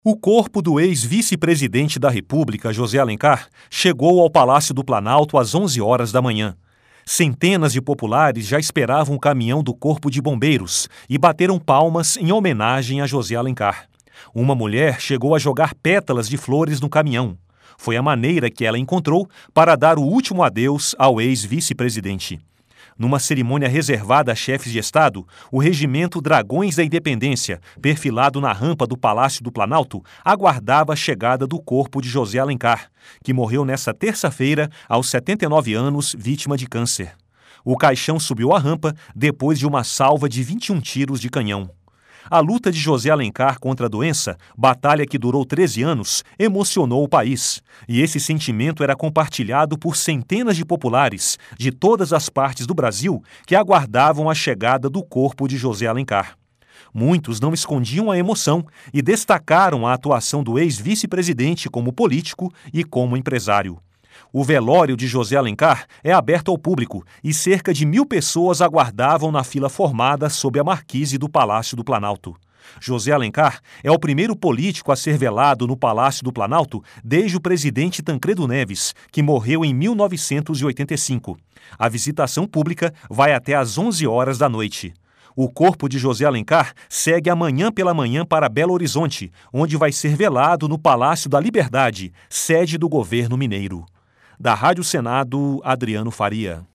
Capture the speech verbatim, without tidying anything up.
O corpo do ex-vice-presidente da República, José Alencar, chegou ao Palácio do Planalto às onze horas da manhã. Centenas de populares já esperavam o caminhão do Corpo de Bombeiros e bateram palmas em homenagem a José Alencar. Uma mulher chegou a jogar pétalas de flores no caminhão. Foi a maneira que ela encontrou para dar o último adeus ao ex-vice-presidente. Numa cerimônia reservada a chefes de Estado, o Regimento Dragões da Independência, perfilado na rampa do Palácio do Planalto, aguardava a chegada do corpo de José Alencar, que morreu nesta terça-feira, aos setenta e nove anos, vítima de câncer. O caixão subiu a rampa depois de uma salva de vinte e um tiros de canhão. A luta de José Alencar contra a doença, batalha que durou treze anos, emocionou o país. E esse sentimento era compartilhado por centenas de populares de todas as partes do Brasil que aguardavam a chegada do corpo de José Alencar. Muitos não escondiam a emoção e destacaram a atuação do ex-vice-presidente como político e como empresário. O velório de José Alencar é aberto ao público e cerca de mil pessoas aguardavam na fila formada sob a marquise do Palácio do Planalto. José Alencar é o primeiro político a ser velado no Palácio do Planalto desde o presidente Tancredo Neves, que morreu em mil novecentos e oitenta e cinco. A visitação pública vai até às onze horas da noite. O corpo de José Alencar segue amanhã pela manhã para Belo Horizonte, onde vai ser velado no Palácio da Liberdade, sede do governo mineiro. Da Rádio Senado, Adriano Faria.